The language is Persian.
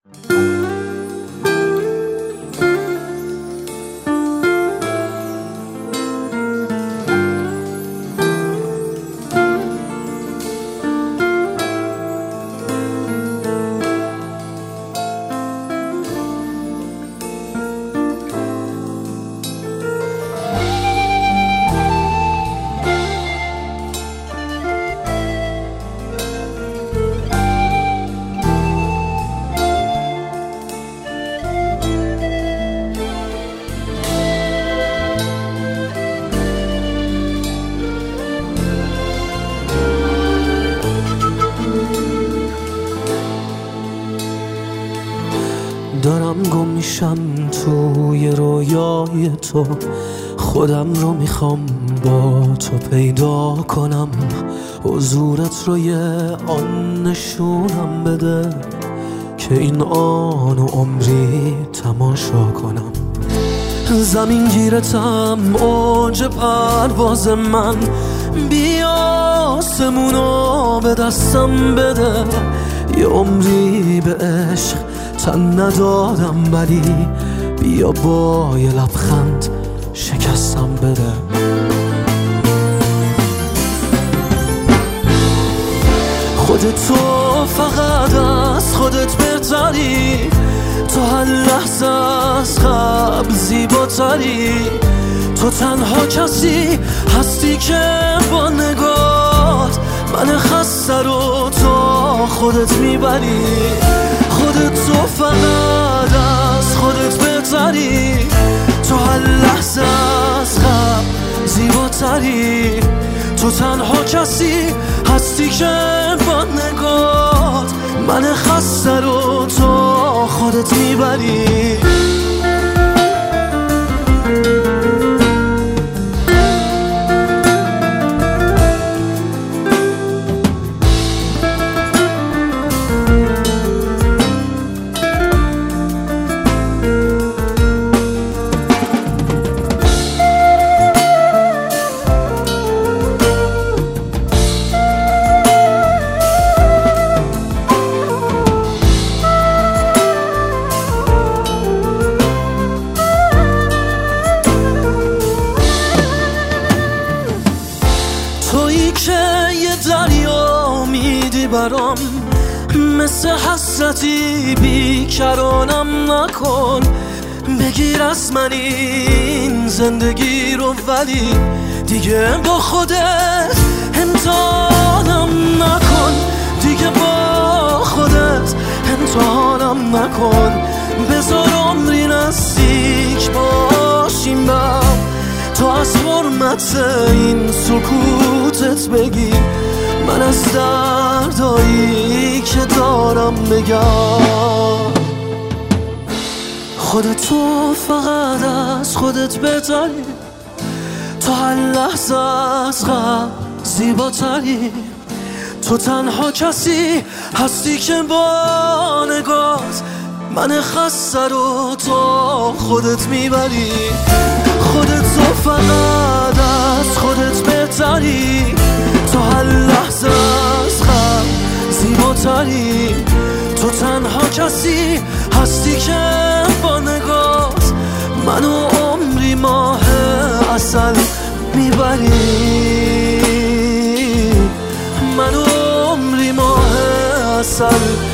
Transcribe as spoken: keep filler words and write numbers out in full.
دارم گم میشم توی رویای تو، خودم رو میخوام با تو پیدا کنم، حضورت رو یه آن نشونم بده که این آن و عمری تماشا کنم. زمین گیرتم اوج پرواز من، بیا آسمونو به دستم بده، یه عمری به عشق تن ندادم ولی بیا با یه لبخند شکستم بده. خودت تو فقط از خودت بهتری، تو هر لحظه از قبل زیباتری، تو تنها کسی هستی که با نگات من خسته رو تا خودت میبری. خودت تو فقط از خودت بهتری، تو هر لحظه از قبل زیباتری، تو تنها کسی هستی که با نگات من خسته رو تا خودت میبری. تویی که یه دریا میدی برام، مثل حسرتی بیکرانم نکن، بگیر از من این زندگی رو ولی دیگه با خودت امتحانم نکن، دیگه با خودت امتحانم نکن، بذار عمری نزدیک باشیم با تو، از حرمت این سکوتت بگی من از دردایی که دارم بگم. خودت تو فقط از خودت بهتری، تو هر لحظه از قبل زیباتری، تو تنها کسی هستی که با نگات من خسته رو تا خودت میبری. خودت تو فقط از خودت بهتری، تو هر لحظه از قبل زیباتری، تو تنها کسی هستی که با نگات منو عمری ماه عسل میبری، منو عمری ماه عسل